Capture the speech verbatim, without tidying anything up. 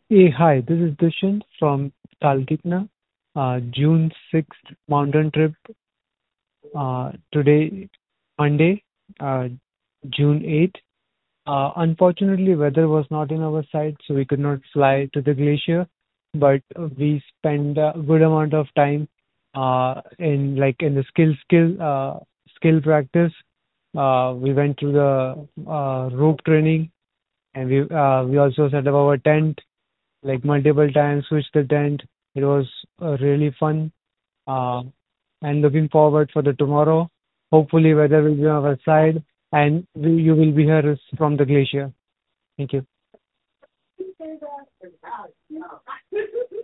Hey, hi, this is Dushyant from Talkeetna. Uh, June sixth mountain trip. Uh, today, Monday, uh, June eighth. Uh, unfortunately, weather was not in our side, so we could not fly to the glacier. But we spent a good amount of time uh, in like in the skill skill uh, skill practice. Uh, we went through the uh, rope training, and we uh, we also set up our tent like multiple times, switched the tent. It was uh, really fun. Uh, and looking forward for the tomorrow. Hopefully, weather will be on our side, and we, you will be here from the glacier. Thank you.